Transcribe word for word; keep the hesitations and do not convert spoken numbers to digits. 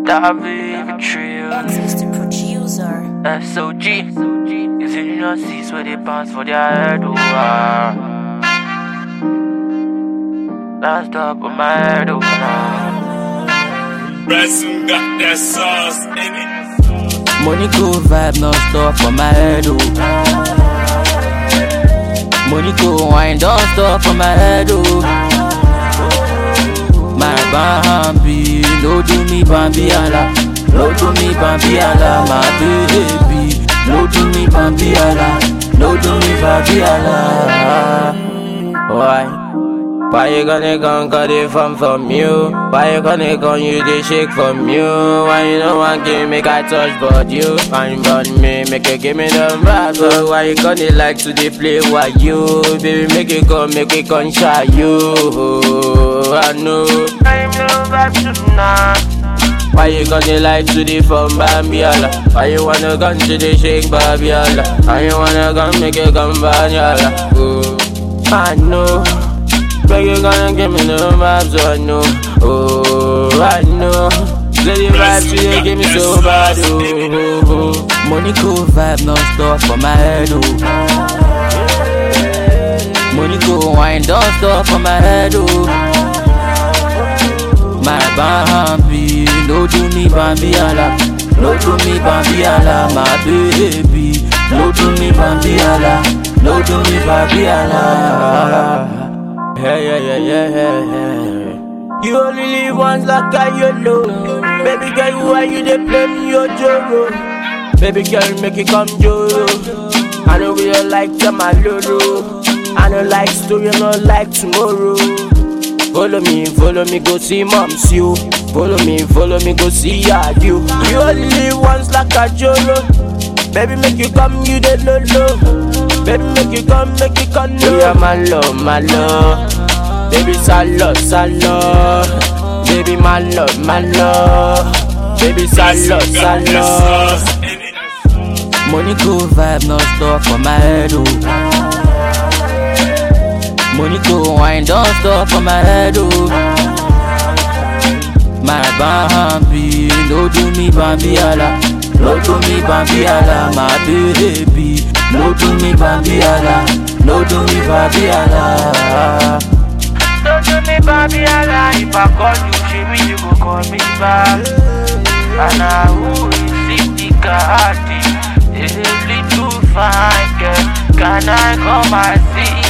David Trill, X is the producer. S O G. If you not see where they bounce for their head, oh ah. Last up on my head, oh nah. Bryson got that sauce in it. Money cool vibe, no stop for my head, oh. Money cool wine, don't stop for my head, oh. My Bambi, no do me Bambi ala, no do me Bambi ala, my baby. No do me Bambi ala, no do me Bambi ala. Why? Why you gonna come cut it from from you? Why you gonna come you they shake from you? Why you don't want give me I touch but you? Fine but me, make you give me the vibe. So why you gonna like to they play with you? Baby make it come, make it come shy you. I know I'm no vibe tonight. Why you gonna like to the from Bambiala? Why you wanna come to the shake Babiala? Why you wanna come make it come Banyala? Oh, I know. But you gonna give me no vibes, I know. Oh, I know. Let the vibes to you give me so bad, oh, oh, oh. Money cool vibe, no stop for my head, oh. Money cool wine, don't stop for my head, oh. My Bambi, no do me Bambi ala, no do me Bambi ala, my baby. No do me Bambi ala, no do me Bambi ala. Yeah, yeah, yeah, yeah, yeah, yeah. You only live once like a yellow. Baby girl, why you dey play me your joro? Baby girl, make it come joro. I know we don't like Tamalolo. I don't like story, I don't like tomorrow. Follow me, follow me, go see moms you. Follow me, follow me, go see ya you. You only live once like a joro. Baby, make you come, you dey low low. Baby, make you come, make you come low. Yeah, my love, my love. Baby, salad, salad. Baby, my love, my love. Baby, salad, salad. Money cool vibe, no stop for my head, oh. Money cool wine, don't stop for my head, oh. My Bambi, no do me Bambi ala, no do me Bambi ala, my baby. No do me Bambi ala, no do me Bambi ala. No do me Bambi ala. If I call you, she you go call me back. And I will receive the card. A little fine girl, can I come and see